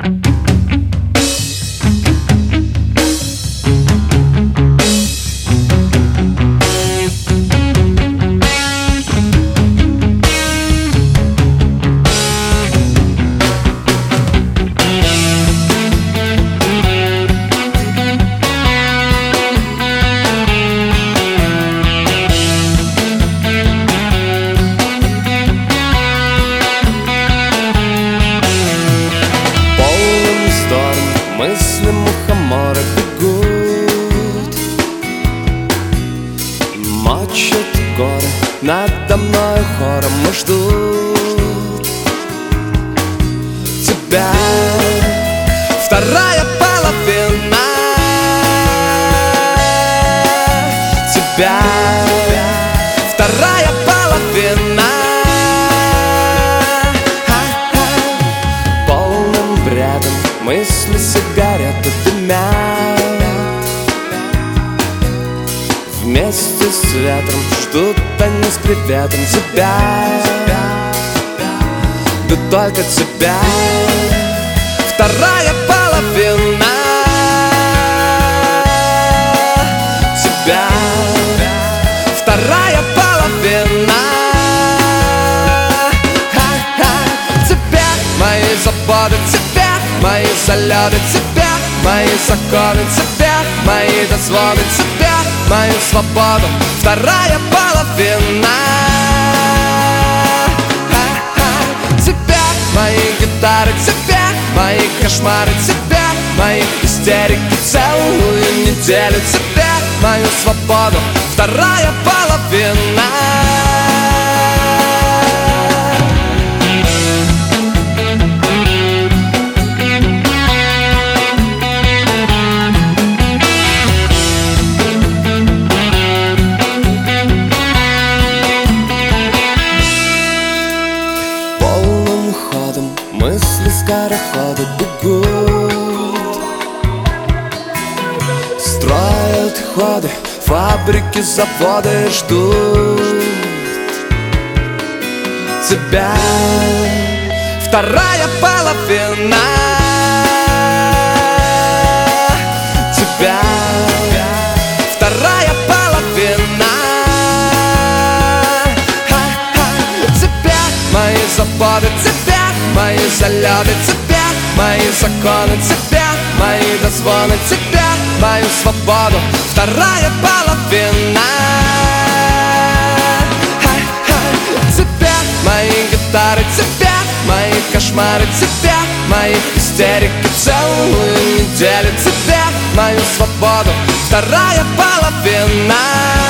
Мысли мухомора бегут, мочат горы надо мною хором и ждут тебя. Вторая половина тебя, вторая половина. Полным бредом мысли сигареты дымят, вместе с ветром ждут они с приветом тебя, да только тебя. Вторая половина тебя, вторая половина тебя. Мои заботы тебя, мои залеты тебя, мои законы тебя, мои дозвоны тебя, мою свободу. Вторая половина тебя, мои гитары тебя, мои кошмары тебя, мои истерики целую неделю тебя, мою свободу. Вторая половина. Мысли скороходы бегут, строят ходы, фабрики, заводы ждут тебя. Вторая половина тебя, вторая половина тебя. Мои заботы тебя, мои залеты тебя, мои законы тебя, мои дозвоны тебя, мою свободу. Вторая половина тебя, мои гитары тебя, мои кошмары тебя, мои истерики целую неделю тебя, мою свободу. Вторая половина.